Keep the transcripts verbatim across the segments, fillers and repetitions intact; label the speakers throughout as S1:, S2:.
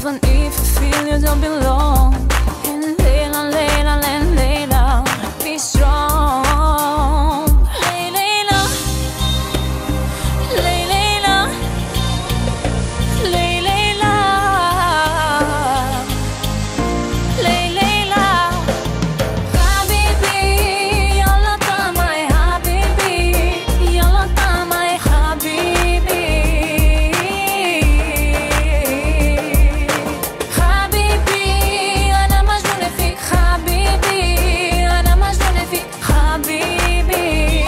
S1: Even if you feel you don't belong. And Layla, Layla, Layla, be strong. Lay, Layla, Lay, Layla, Lay, Layla, Lay, Layla. Habibi, yalla tamay habibi, yalla tamay habibi. Habibi, ana majnuna fik habibi, ana majnuna fik habibi.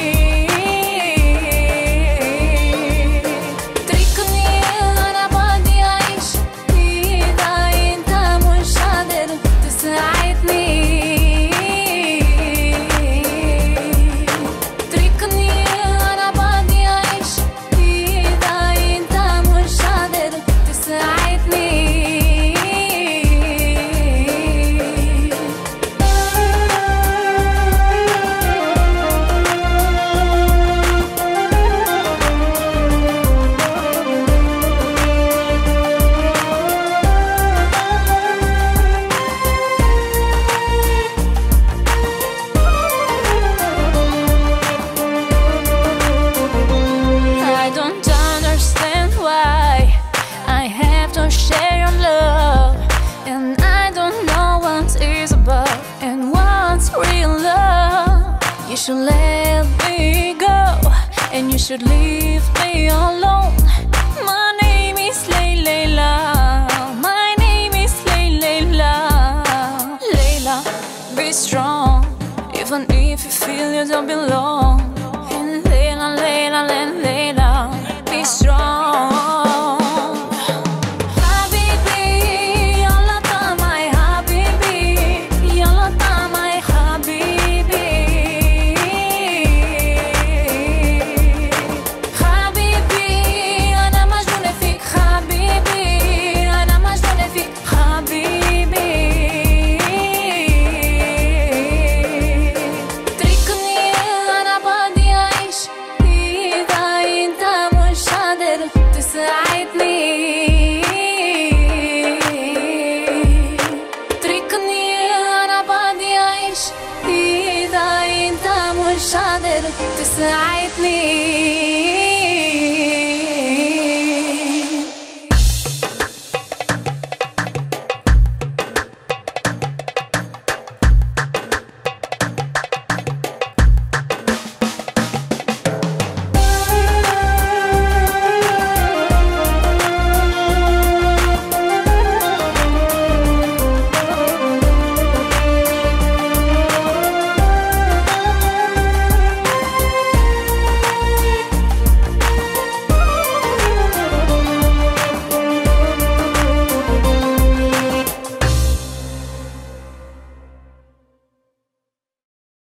S1: تركني أنا بدي أعيش إذا أنت مش قادر تساعدني. تركني أنا بدي أعيش إذا أنت مش قادر تساعدني. I don't understand why I have to share your love, and I don't know what it's about and what's real love. You should let me go, and you should leave me alone. My name is Lay Layla. My name is Lay Layla. Layla, be strong, even if you feel you don't belong.